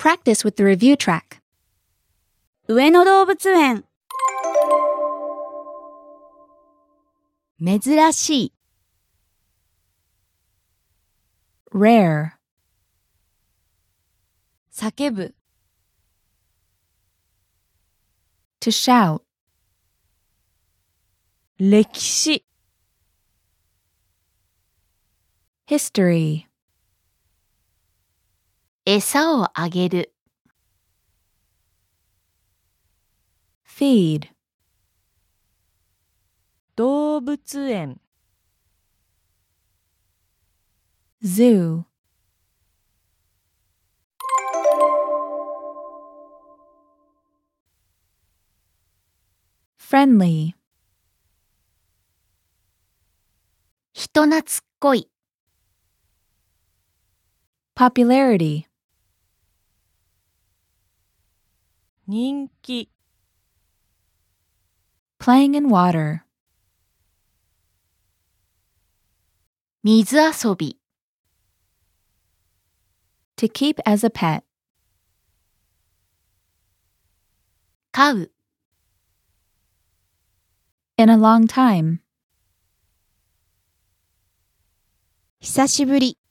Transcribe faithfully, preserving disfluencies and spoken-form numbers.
practice with the review track. 上野動物園。 珍しい。 Rare. 叫ぶ。 To shout. 歴史。 History. 餌をあげる。 Feed. 動物園。 Zoo. Friendly. 人懐っこい。 Popularity. 人気。 Playing in water. 水遊び。 To keep as a pet. 飼う。 In a long time. 久しぶり。